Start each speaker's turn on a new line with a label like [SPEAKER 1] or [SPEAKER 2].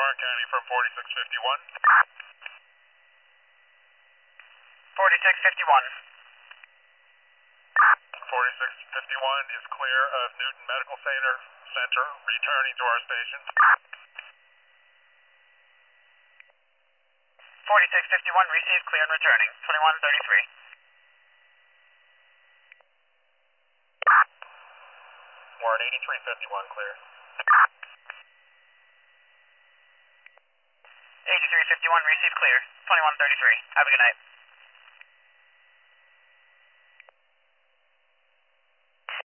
[SPEAKER 1] Warren County from 4651.
[SPEAKER 2] 4651.
[SPEAKER 1] 4651 is clear of Newton Medical Center, returning to our station.
[SPEAKER 2] 4651 received, clear and returning. 2133.
[SPEAKER 1] Warren 8351 clear.
[SPEAKER 2] 8351 received, clear. 2133. Have a good night.